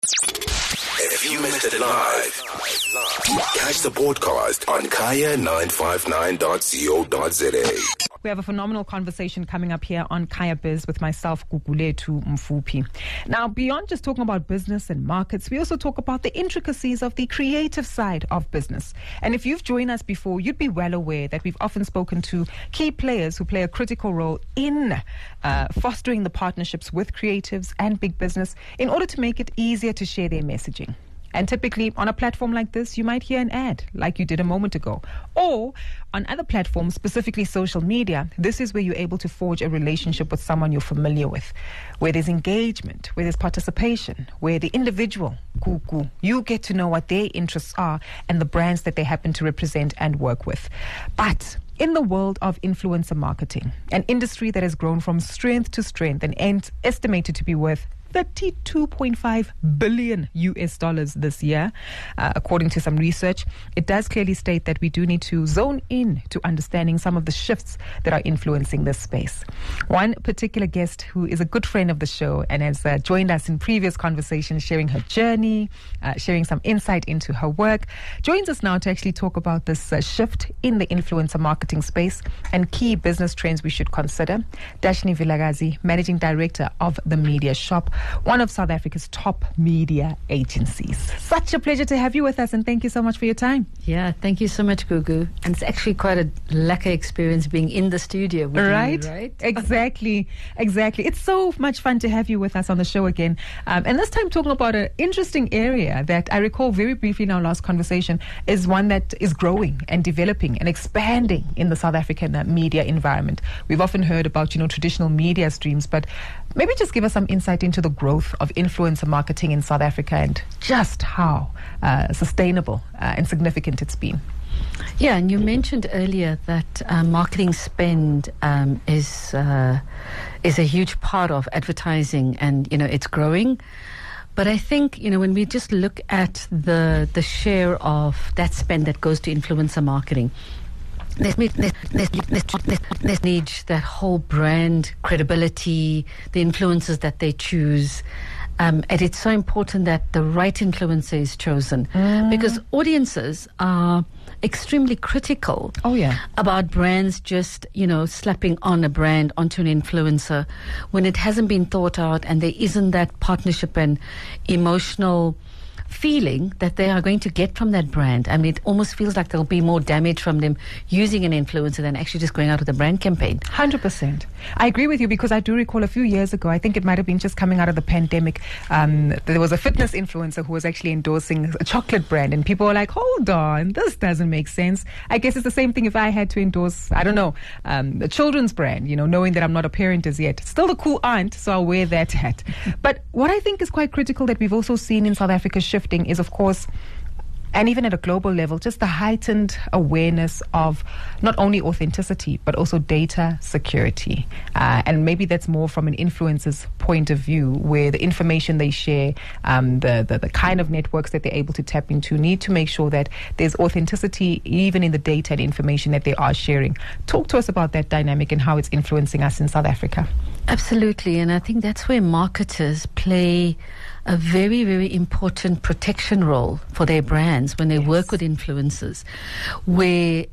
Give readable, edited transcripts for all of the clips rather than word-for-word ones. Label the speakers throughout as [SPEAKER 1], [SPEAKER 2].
[SPEAKER 1] If you missed it live, catch the podcast on kaya959.co.za.
[SPEAKER 2] We have a phenomenal conversation coming up here on Kaya Biz with myself, Gugulethu Mfuphi. Now, beyond just talking about business and markets, we also talk about the intricacies of the creative side of business. And if you've joined us before, you'd be well aware that we've often spoken to key players who play a critical role in fostering the partnerships with creatives and big business in order to make it easier to share their messaging. And typically on a platform like this, you might hear an ad like you did a moment ago. Or on other platforms, specifically social media, this is where you're able to forge a relationship with someone you're familiar with, where there's engagement, where there's participation, where the individual, you get to know what their interests are and the brands that they happen to represent and work with. But in the world of influencer marketing, an industry that has grown from strength to strength and estimated to be worth $32.5 billion this year, according to some research, it does clearly state that we do need to zone in to understanding some of the shifts that are influencing this space. One particular guest who is a good friend of the show and has joined us in previous conversations, sharing her journey, sharing some insight into her work, joins us now to actually talk about this shift in the influencer marketing space and key business trends we should consider. Dashni Vilakazi, Managing Director of The Media Shop, one of South Africa's top media agencies. Such a pleasure to have you with us, and thank you so much for your time.
[SPEAKER 3] Yeah, thank you so much, Gugu. And it's actually quite a lekker experience being in the studio with you, right? Exactly.
[SPEAKER 2] It's so much fun to have you with us on the show again. And this time talking about an interesting area that I recall very briefly in our last conversation is one that is growing and developing and expanding in the South African media environment. We've often heard about, traditional media streams, but maybe just give us some insight into the growth of influencer marketing in South Africa and just how sustainable and significant it's been.
[SPEAKER 3] Yeah, and you mentioned earlier that marketing spend is a huge part of advertising, and it's growing. But I think when we just look at the share of that spend that goes to influencer marketing, Let's need that whole brand credibility, the influencers that they choose. And it's so important that the right influencer is chosen because audiences are extremely critical about brands just, slapping on a brand onto an influencer when it hasn't been thought out and there isn't that partnership and emotional feeling that they are going to get from that brand. I mean, it almost feels like there'll be more damage from them using an influencer than actually just going out with a brand campaign.
[SPEAKER 2] 100%. I agree with you because I do recall a few years ago, I think it might have been just coming out of the pandemic, there was a fitness influencer who was actually endorsing a chocolate brand and people were like, hold on, this doesn't make sense. I guess it's the same thing if I had to endorse, a children's brand, knowing that I'm not a parent as yet. Still the cool aunt, so I'll wear that hat. But what I think is quite critical that we've also seen in South Africa shifting is, of course, and even at a global level, just the heightened awareness of not only authenticity, but also data security. And maybe that's more from an influencer's point of view, where the information they share, the kind of networks that they're able to tap into, need to make sure that there's authenticity even in the data and information that they are sharing. Talk to us about that dynamic and how it's influencing us in South Africa.
[SPEAKER 3] Absolutely. And I think that's where marketers play a very, very important protection role for their brands when they work with influencers, where,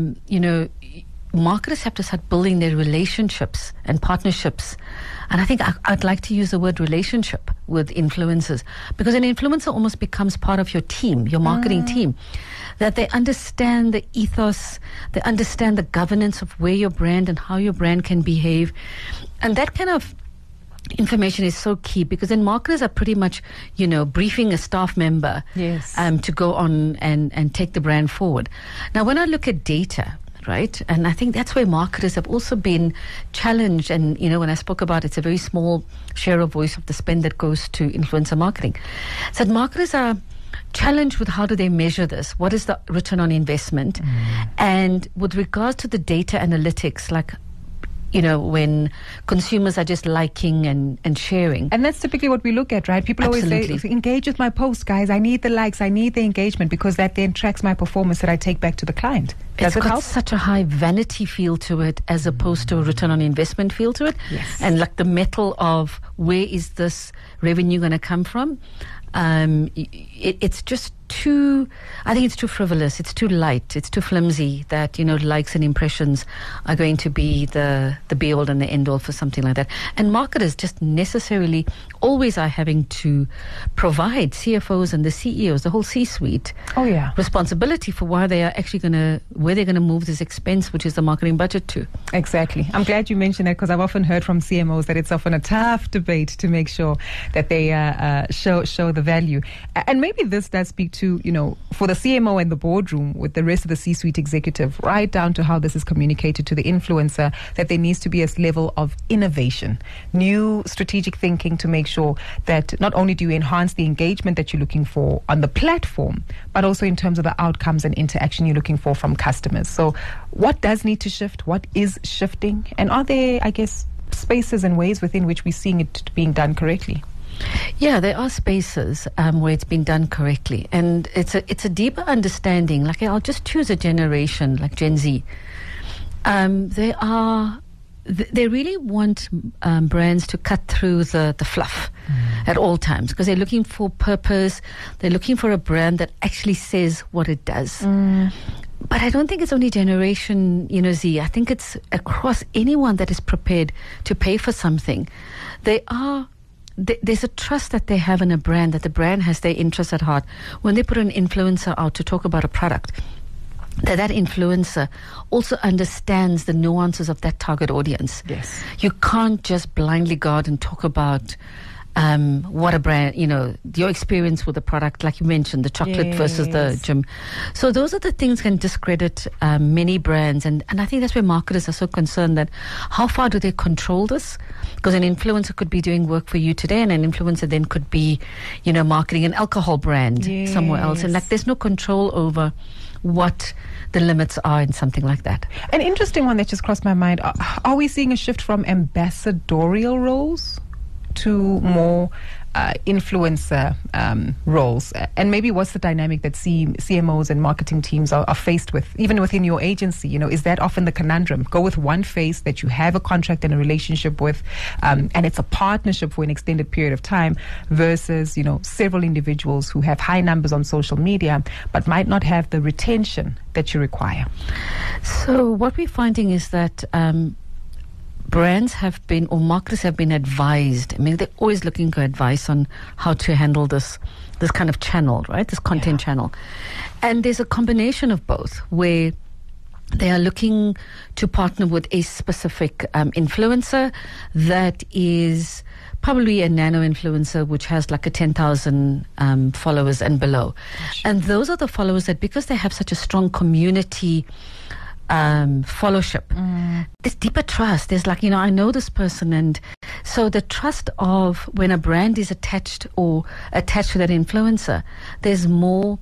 [SPEAKER 3] marketers have to start building their relationships and partnerships. And I think I'd like to use the word relationship with influencers, because an influencer almost becomes part of your team, your marketing team, that they understand the ethos, they understand the governance of where your brand and how your brand can behave. And that kind of information is so key, because then marketers are pretty much, briefing a staff member to go on and take the brand forward. Now, when I look at data, right, and I think that's where marketers have also been challenged. And, when I spoke about it's a very small share of voice of the spend that goes to influencer marketing. So marketers are challenged with how do they measure this? What is the return on investment? And with regards to the data analytics, like, when consumers are just liking and sharing.
[SPEAKER 2] And that's typically what we look at, right? People always say, engage with my post, guys. I need the likes, I need the engagement, because that then tracks my performance that I take back to the client. Does
[SPEAKER 3] It's
[SPEAKER 2] it
[SPEAKER 3] got
[SPEAKER 2] help?
[SPEAKER 3] such a high vanity feel to it as opposed to a return on investment feel to it.
[SPEAKER 2] Yes.
[SPEAKER 3] And like the metal of where is this revenue going to come from? It's just too, I think it's too frivolous, it's too light, it's too flimsy that, likes and impressions are going to be the be-all and the end-all for something like that. And marketers just necessarily always are having to provide CFOs and the CEOs, the whole C-suite,
[SPEAKER 2] Oh, yeah.
[SPEAKER 3] responsibility for where they're going to move this expense, which is the marketing budget, to.
[SPEAKER 2] Exactly. I'm glad you mentioned that because I've often heard from CMOs that it's often a tough debate to make sure that they show the value. And maybe this does speak to, for the CMO and the boardroom with the rest of the C-suite executive, right down to how this is communicated to the influencer, that there needs to be a level of innovation, new strategic thinking to make sure that not only do you enhance the engagement that you're looking for on the platform, but also in terms of the outcomes and interaction you're looking for from customers. So what does need to shift? What is shifting? And are there, I guess, spaces and ways within which we're seeing it being done correctly?
[SPEAKER 3] Yeah, there are spaces where it's been done correctly, and it's a deeper understanding. Like, I'll just choose a generation like Gen Z. They really want brands to cut through the fluff at all times, because they're looking for purpose. They're looking for a brand that actually says what it does. But I don't think it's only generation, Z. I think it's across anyone that is prepared to pay for something. There's a trust that they have in a brand, that the brand has their interests at heart. When they put an influencer out to talk about a product, that influencer also understands the nuances of that target audience.
[SPEAKER 2] Yes.
[SPEAKER 3] You can't just blindly go out and talk about what a brand, your experience with the product, like you mentioned, the chocolate versus the gym. So those are the things can discredit many brands. And I think that's where marketers are so concerned, that how far do they control this? Because an influencer could be doing work for you today, and an influencer then could be, marketing an alcohol brand somewhere else. And there's no control over what the limits are in something like that.
[SPEAKER 2] An interesting one that just crossed my mind. Are we seeing a shift from ambassadorial roles to more influencer roles? And maybe what's the dynamic that CMOs and marketing teams are faced with, even within your agency? Is that often the conundrum? Go with one face that you have a contract and a relationship with, and it's a partnership for an extended period of time, versus, several individuals who have high numbers on social media, but might not have the retention that you require.
[SPEAKER 3] So what we're finding is that brands have been, or marketers have been advised. I mean, they're always looking for advice on how to handle this kind of channel, right? This content channel. And there's a combination of both, where they are looking to partner with a specific influencer that is probably a nano influencer, which has like a 10,000 followers and below. Gotcha. And those are the followers that, because they have such a strong community followership, there's deeper trust. There's I know this person, and so the trust of when a brand is attached to that influencer, there's more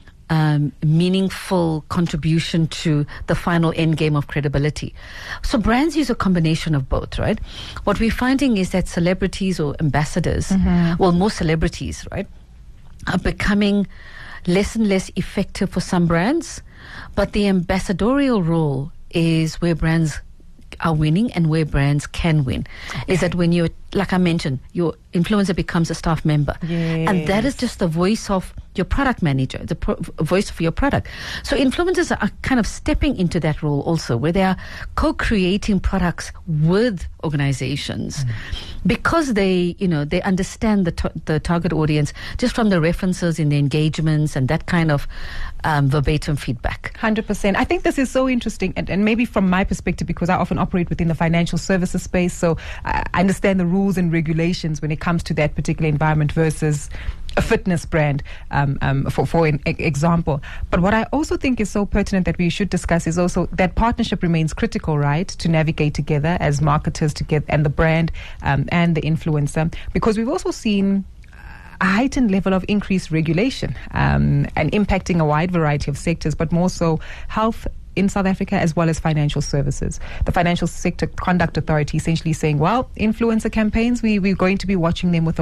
[SPEAKER 3] meaningful contribution to the final end game of credibility. So brands use a combination of both, right? What we're finding is that celebrities or ambassadors, well, more celebrities, right, are becoming less and less effective for some brands. But the ambassadorial role is where brands are winning and where brands can win. Okay. Is that when you're, like I mentioned, your influencer becomes a staff member.
[SPEAKER 2] Yes.
[SPEAKER 3] And that is just the voice of your product manager, the voice for your product. So influencers are kind of stepping into that role also, where they are co-creating products with organizations, because they understand the target audience just from the references in the engagements and that kind of verbatim feedback.
[SPEAKER 2] 100%. I think this is so interesting, and maybe from my perspective, because I often operate within the financial services space, so I understand the rules and regulations when it comes to that particular environment versus a fitness brand, for an example. But what I also think is so pertinent that we should discuss is also that partnership remains critical, right, to navigate together as marketers together, and the brand and the influencer, because we've also seen a heightened level of increased regulation and impacting a wide variety of sectors, but more so health in South Africa as well as financial services. The Financial Sector Conduct Authority essentially saying, well, influencer campaigns, we're going to be watching them with a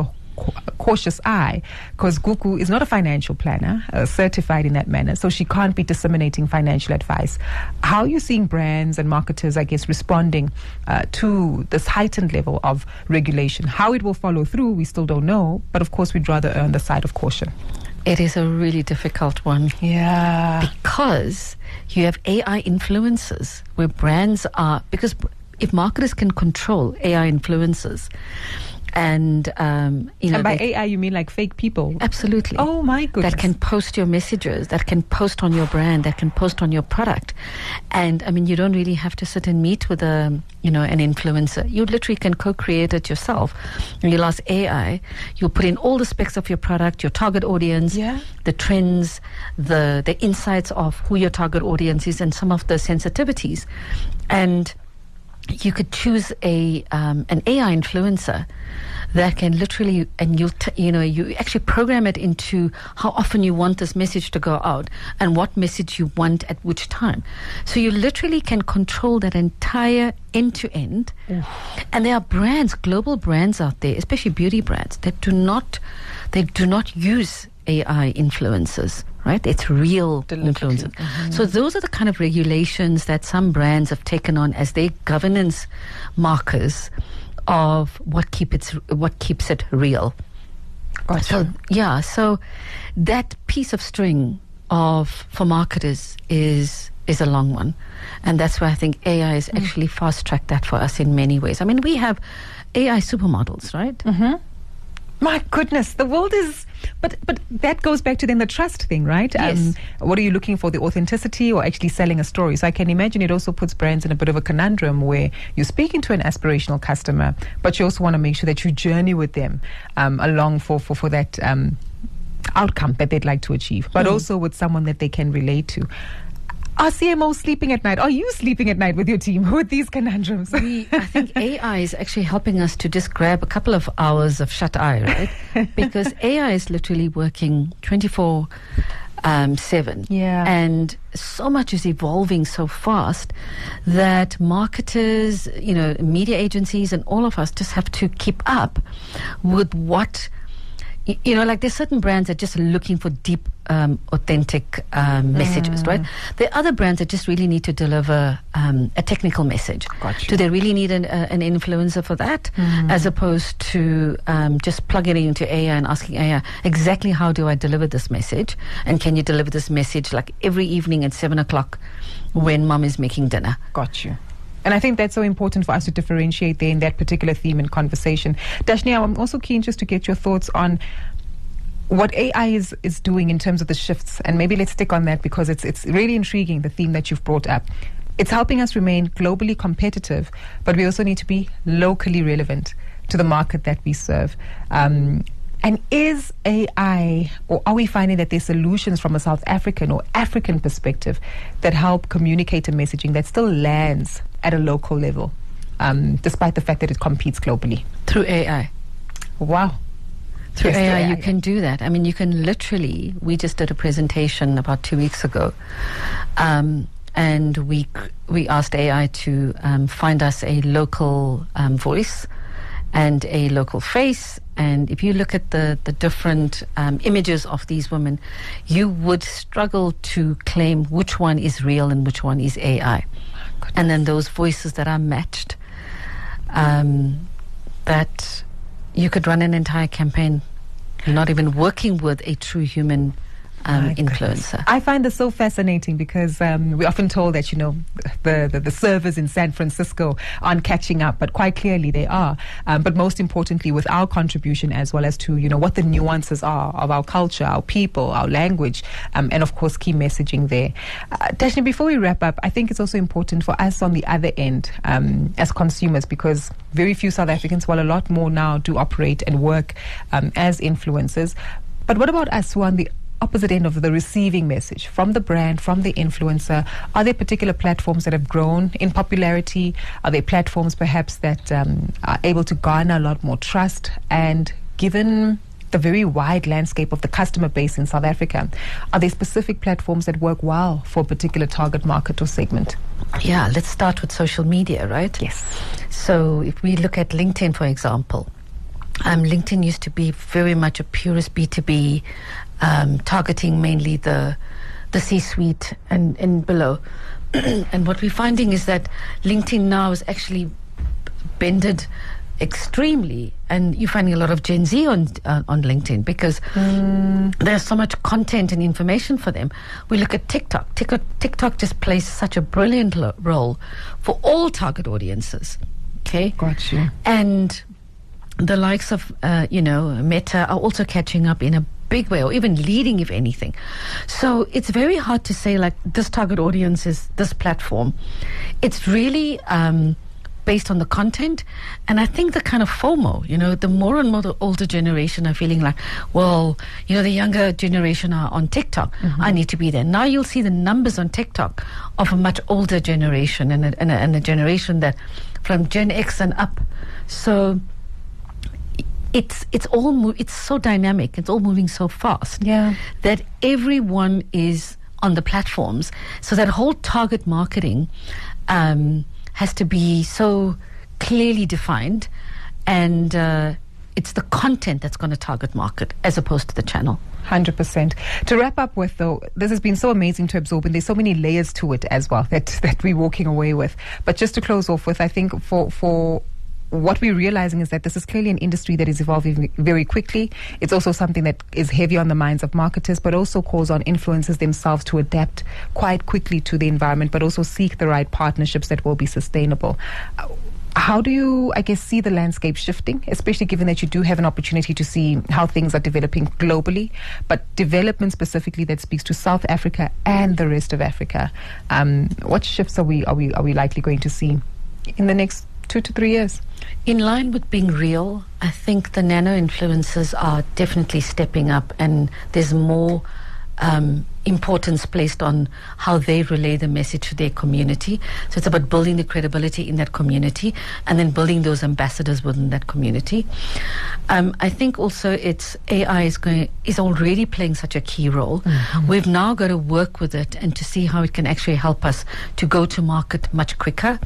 [SPEAKER 2] cautious eye, because Gugu is not a financial planner, certified in that manner, so she can't be disseminating financial advice. How are you seeing brands and marketers, I guess, responding to this heightened level of regulation? How it will follow through, we still don't know, but of course we'd rather err on the side of caution.
[SPEAKER 3] It is a really difficult one.
[SPEAKER 2] Yeah.
[SPEAKER 3] Because you have AI influencers where brands are, because if marketers can control AI influencers, and
[SPEAKER 2] and by AI you mean like fake people?
[SPEAKER 3] Absolutely.
[SPEAKER 2] Oh my goodness.
[SPEAKER 3] That can post your messages, that can post on your brand, that can post on your product. And I mean, you don't really have to sit and meet with an influencer. You literally can co-create it yourself. And you'll ask AI, you'll put in all the specs of your product, your target audience, the trends, the insights of who your target audience is, and some of the sensitivities. And you could choose an AI influencer that can literally, and you actually program it into how often you want this message to go out and what message you want at which time. So you literally can control that entire end to end. And there are brands, global brands out there, especially beauty brands, that do not use AI influencers. Right? It's real influencers. Mm-hmm. So those are the kind of regulations that some brands have taken on as their governance markers of what keeps it real.
[SPEAKER 2] Gotcha.
[SPEAKER 3] So that piece of string for marketers is a long one. And that's why I think AI has actually fast-tracked that for us in many ways. I mean, we have AI supermodels, right?
[SPEAKER 2] Mm-hmm. My goodness, the world is... But that goes back to then the trust thing, right?
[SPEAKER 3] Yes.
[SPEAKER 2] What are you looking for, the authenticity or actually selling a story? So I can imagine it also puts brands in a bit of a conundrum where you're speaking to an aspirational customer, but you also want to make sure that you journey with them along for that outcome that they'd like to achieve, but also with someone that they can relate to. Are CMOs sleeping at night? Are you sleeping at night with your team with these conundrums?
[SPEAKER 3] I think AI is actually helping us to just grab a couple of hours of shut eye, right? Because AI is literally working 24/7.
[SPEAKER 2] Yeah.
[SPEAKER 3] And so much is evolving so fast that marketers, media agencies and all of us just have to keep up with what... like there's certain brands that just are looking for deep, authentic messages, right? There are other brands that just really need to deliver a technical message.
[SPEAKER 2] Gotcha.
[SPEAKER 3] Do they really need an influencer for that? As opposed to just plugging it into AI and asking AI, exactly how do I deliver this message? And can you deliver this message like every evening at 7 o'clock when mom is making dinner?
[SPEAKER 2] Got you. And I think that's so important for us to differentiate there in that particular theme and conversation. Dashni, I'm also keen just to get your thoughts on what AI is doing in terms of the shifts. And maybe let's stick on that because it's really intriguing, the theme that you've brought up. It's helping us remain globally competitive, but we also need to be locally relevant to the market that we serve. And is AI, or are we finding that there's solutions from a South African or African perspective that help communicate a messaging that still lands at a local level, despite the fact that it competes globally?
[SPEAKER 3] Through AI.
[SPEAKER 2] Wow.
[SPEAKER 3] Through AI, you can do that. I mean, you can literally, we just did a presentation about 2 weeks ago, and we asked AI to find us a local voice and a local face. And if you look at the different images of these women, you would struggle to claim which one is real and which one is AI. And then those voices that are matched, that you could run an entire campaign not even working with a true human influencer.
[SPEAKER 2] I find this so fascinating because we're often told that, the servers in San Francisco aren't catching up, but quite clearly they are. But most importantly, with our contribution as well as to, what the nuances are of our culture, our people, our language, and of course, key messaging there. Dashni, before we wrap up, I think it's also important for us on the other end as consumers, because very few South Africans, while a lot more now do operate and work as influencers. But what about us who are on the opposite end of the receiving message from the brand, from the influencer? Are there particular platforms that have grown in popularity? Are there platforms perhaps that are able to garner a lot more trust? And given the very wide landscape of the customer base in South Africa, are there specific platforms that work well for a particular target market or segment?
[SPEAKER 3] Yeah, let's start with social media, right?
[SPEAKER 2] Yes.
[SPEAKER 3] So if we look at LinkedIn, for example, LinkedIn used to be very much a purist B2B, targeting mainly the C-suite and below. And what we're finding is that LinkedIn now is actually bended extremely, and you're finding a lot of Gen Z on LinkedIn because there's so much content and information for them. We look at TikTok. TikTok just plays such a brilliant role for all target audiences. Okay,
[SPEAKER 2] got you.
[SPEAKER 3] And the likes of Meta are also catching up in a big way, or even leading, if anything. So it's very hard to say like this target audience is this platform. It's really based on the content. And I think the kind of FOMO, the more and more the older generation are feeling like, well, the younger generation are on TikTok. I need to be there. Now you'll see the numbers on TikTok of a much older generation and a generation that from Gen X and up. So it's so dynamic. It's all moving so fast that everyone is on the platforms. So that whole target marketing has to be so clearly defined, and it's the content that's going to target market as opposed to the channel.
[SPEAKER 2] 100%. To wrap up with, though, this has been so amazing to absorb, and there's so many layers to it as well that we're walking away with. But just to close off with, I think for what we're realizing is that this is clearly an industry that is evolving very quickly. It's also something that is heavy on the minds of marketers, but also calls on influencers themselves to adapt quite quickly to the environment, but also seek the right partnerships that will be sustainable. How do you, see the landscape shifting, especially given that you do have an opportunity to see how things are developing globally, but development specifically that speaks to South Africa and the rest of Africa? What shifts are we likely going to see in the next 2 to 3 years?
[SPEAKER 3] In line with being real, I think the nano influencers are definitely stepping up, and there's more importance placed on how they relay the message to their community. So it's about building the credibility in that community and then building those ambassadors within that community. I think also it's AI is already playing such a key role. We've now got to work with it and to see how it can actually help us to go to market much quicker.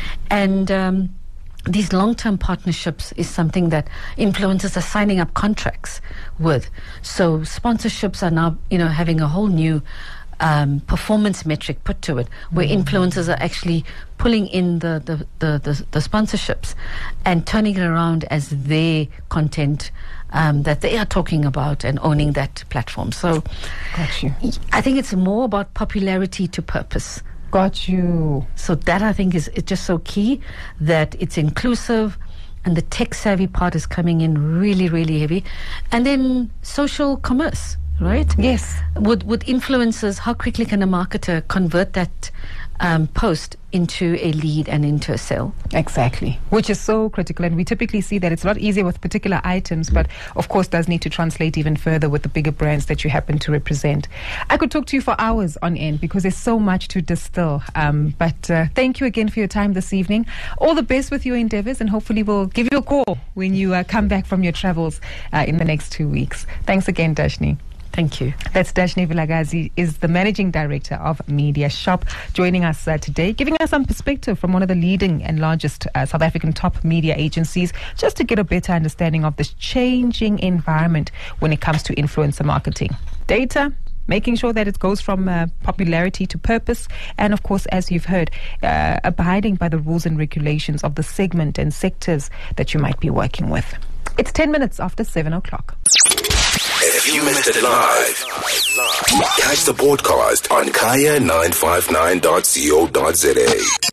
[SPEAKER 3] And these long-term partnerships is something that influencers are signing up contracts with. So sponsorships are now, having a whole new performance metric put to it, where influencers are actually pulling in the sponsorships and turning it around as their content that they are talking about and owning that platform. So
[SPEAKER 2] got you.
[SPEAKER 3] I think it's more about popularity to purpose.
[SPEAKER 2] Got you.
[SPEAKER 3] So that I think is just so key, that it's inclusive and the tech savvy part is coming in really, really heavy. And then social commerce, right?
[SPEAKER 2] Yes.
[SPEAKER 3] With influencers, how quickly can a marketer convert that post into a lead and into a sale?
[SPEAKER 2] Exactly, which is so critical. And we typically see that it's a lot easier with particular items, but of course does need to translate even further with the bigger brands that you happen to represent. I could talk to you for hours on end because there's so much to distill. But thank you again for your time this evening. All the best with your endeavors, and hopefully we'll give you a call when you come back from your travels in the next 2 weeks. Thanks again, Dashni.
[SPEAKER 3] Thank you.
[SPEAKER 2] That's Dashni Vilakazi, is the Managing Director of Media Shop, joining us today, giving us some perspective from one of the leading and largest South African top media agencies, just to get a better understanding of this changing environment when it comes to influencer marketing. Data, making sure that it goes from popularity to purpose, and of course, as you've heard, abiding by the rules and regulations of the segment and sectors that you might be working with. It's 10 minutes after 7 o'clock.
[SPEAKER 1] If you missed it live, catch the broadcast on kaya959.co.za.